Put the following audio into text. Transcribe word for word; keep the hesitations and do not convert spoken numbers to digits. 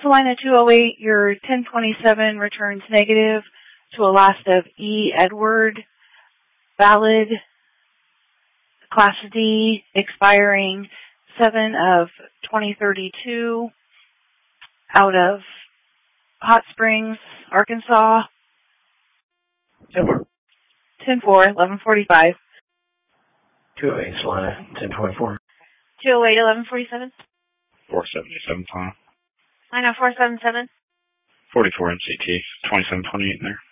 Salina two oh eight, your ten twenty-seven returns negative to a last of E. Edward, valid, Class D, expiring seven of twenty thirty-two, out of Hot Springs, Arkansas. ten four, eleven forty-five. two oh eight, Salina, ten twenty-four. two oh eight, eleven forty-seven. four seventy-seven, Salina. I know, four seven seven. forty-four M C T, twenty-seven twenty-eight in there.